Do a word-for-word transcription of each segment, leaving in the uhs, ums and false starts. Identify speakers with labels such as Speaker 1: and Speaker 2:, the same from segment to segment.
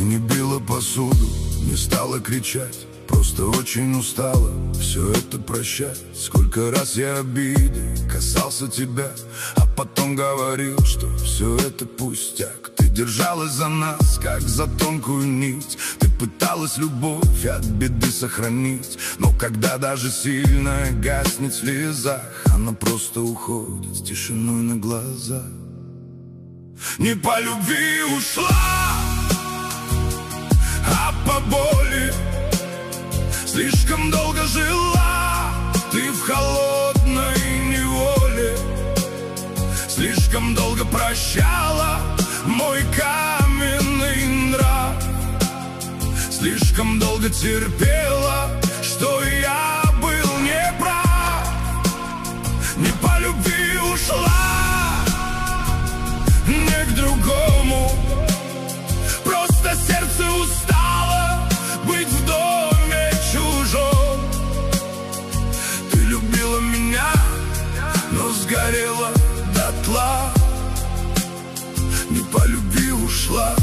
Speaker 1: не била посуду, не стала кричать, просто очень устала все это прощать. Сколько раз я обидой касался тебя, а потом говорил, что все это пустяк. Ты держалась за нас, как за тонкую нить. Ты пыталась любовь от беды сохранить, но когда даже сильно гаснет в слезах, она просто уходит с тишиной на глазах. Не по любви ушла, а по боли. Слишком долго жила ты в холодной неволе. Слишком долго прощала мой каменный нрав. Слишком долго терпела, что я был неправ. Не по любви ушла, не к другому. Просто сердце устало быть в доме чужом. Ты любила меня, но сгорела дотла. Не по любви ушла,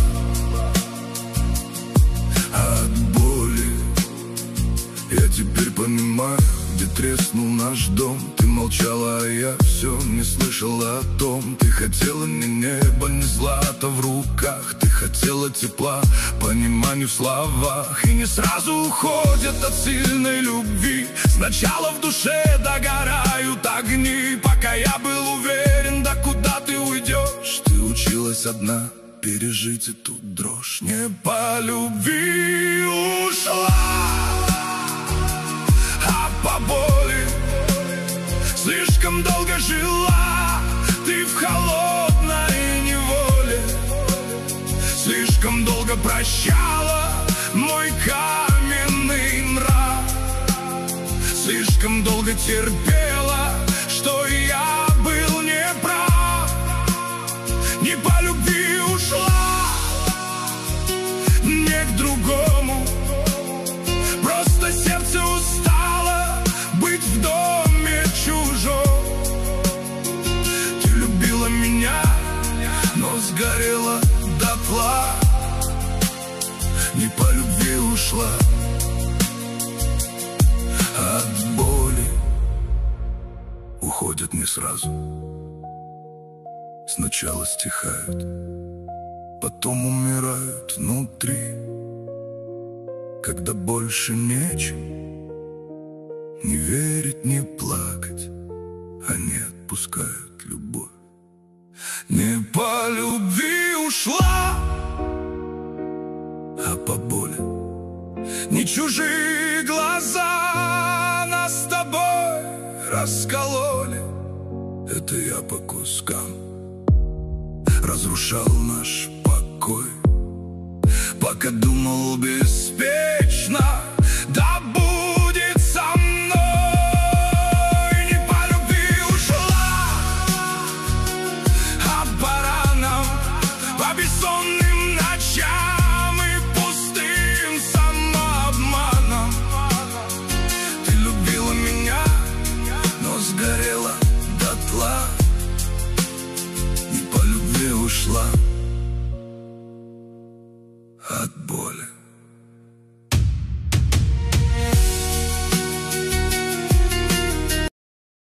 Speaker 1: а от боли. Я теперь понимаю, где треснул наш дом. Ты молчала, а я все не слышала о том. Ты хотела не неба, не злата в руках. Ты хотела тепла, понимания в словах. И не сразу уходят от сильной любви. Сначала в душе догорают огни. Пока я был уверен, да куда ты уйдешь. Ты училась одна пережить эту дрожь. Не по любви ушла, а по боли. Слишком долго жила ты в холодной неволе. Слишком долго прощала мой каменный нрав. Слишком долго терпела, что я был неправ. Не по любви ушла, не к другому. Просто сердце устало быть в доме чужом. Ты любила меня, но сгорела дотла. Не по любви ушла, а от боли уходят не сразу. Сначала стихают, потом умирают внутри. Когда больше нечем не верить, не плакать, они отпускают любовь. Не по любви ушла, а по боли. Не чужие глаза нас с тобой раскололи. Это я по кускам разрушал наш покой, пока думал без песни.